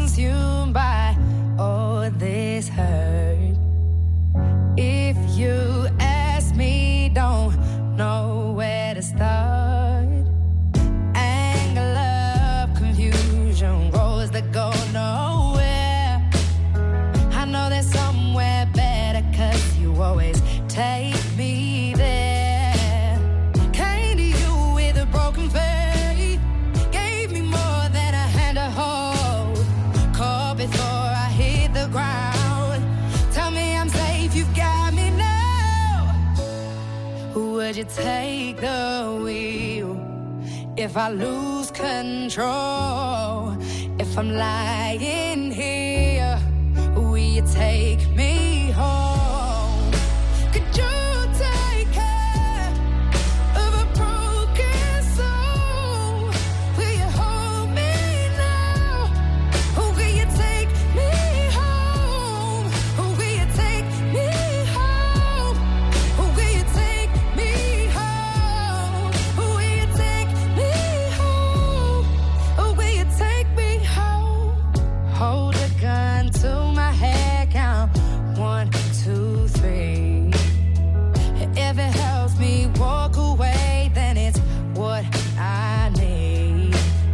consumed by all this hurt. If you ask me, don't know where to start. Anger, love, confusion, roads that go nowhere. I know there's somewhere better, 'cause you always take me there. Came to you with a broken faith, gave me more than a hand to hold. Caught before I hit the ground. Tell me I'm safe, you've got me now. Would you take the wheel if I lose control? If I'm lying here, will you take me home? Could you take care of a broken soul? Will you hold me now? Or will you take me home? Or will you take me home? Or will you take me home? Or will you take me home? Or will you take me home? Hold a gun to my head, count 1, 2, 3. If it helps me walk away, then it's what I need.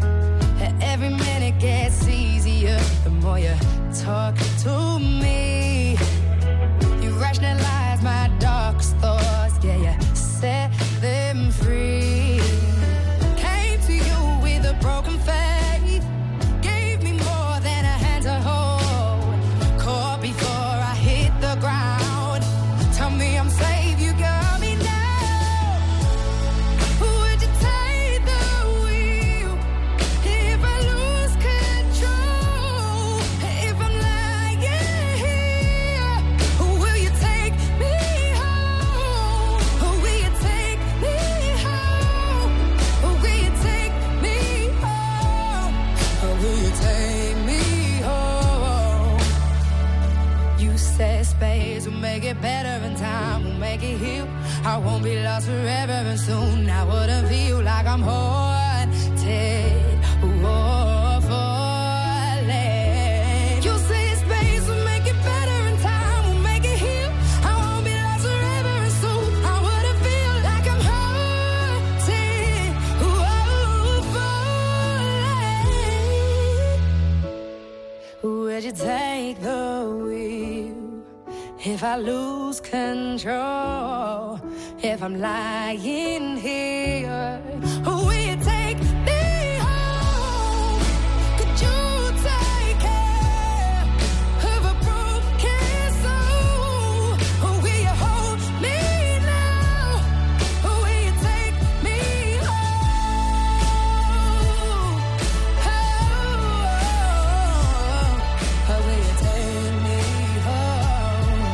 Every minute gets easier the more you talk to me. You rationalize my darkest thoughts, yeah, you set them free. Came to you with a broken faith, gave me more than a hand to hold. Caught before I hit the ground. Tell me I'm safe, you got me now. Would you take the wheel if I lose control? If I'm lying here, will you take me home? Or will you take me home? Or will you take me home? Or will you take me home? You said space will make it better and time will make it heal. I won't be lost forever and soon I wouldn't feel like I'm haunted or falling. You say space will make it better and time will make it heal. I won't be lost forever and soon I wouldn't feel like I'm haunted or falling. Would you take the wheel if I lose control? If I'm lying here, will you take me home? Could you take care of a broken soul? Or will you hold me now? Or will you take me home? Or will you take me home?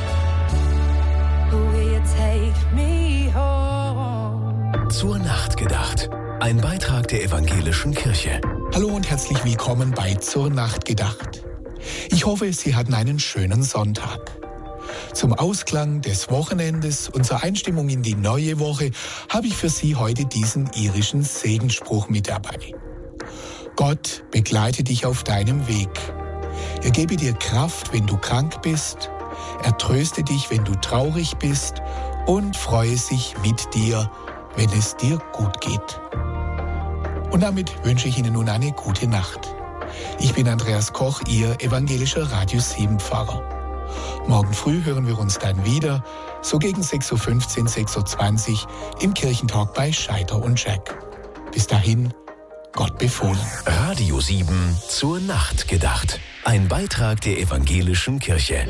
Or will you take me home? Zur Nacht gedacht. Ein Beitrag der Evangelischen Kirche. Hallo und herzlich willkommen bei Zur Nacht gedacht. Ich hoffe, Sie hatten einen schönen Sonntag. Zum Ausklang des Wochenendes und zur Einstimmung in die neue Woche habe ich für Sie heute diesen irischen Segensspruch mit dabei. Gott begleite dich auf deinem Weg. Er gebe dir Kraft, wenn du krank bist. Er tröste dich, wenn du traurig bist. Und freue sich mit dir, wenn es dir gut geht. Und damit wünsche ich Ihnen nun eine gute Nacht. Ich bin Andreas Koch, Ihr evangelischer Radio 7 Pfarrer. Morgen früh hören wir uns dann wieder, so gegen 6.15 Uhr, 6.20 Uhr im Kirchentalk bei Scheider und Jack. Bis dahin, Gott befohlen. Radio 7 zur Nacht gedacht. Ein Beitrag der Evangelischen Kirche.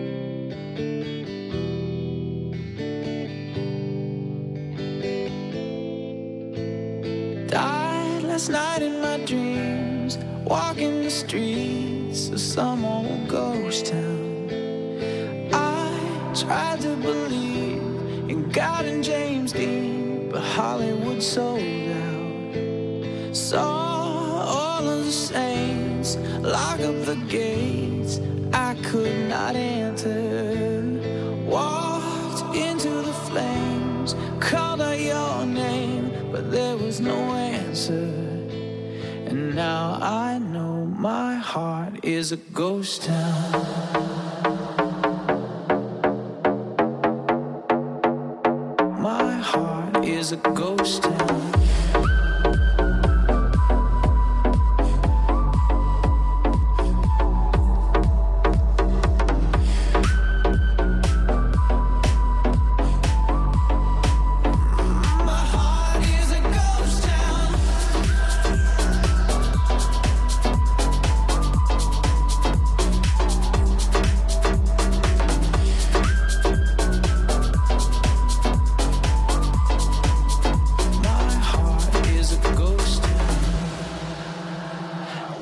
Died last night in my dreams, walking the streets of some old ghost town. I tried to believe in God and James Dean, but Hollywood sold out. Saw all of the saints lock up the gates I could not enter. Walked into the flames, called out your name, but there was no answer. And now I know My heart is a ghost town. My heart is a ghost town.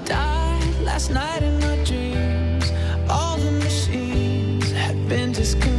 Last night in my dreams, all the machines had been disconnected.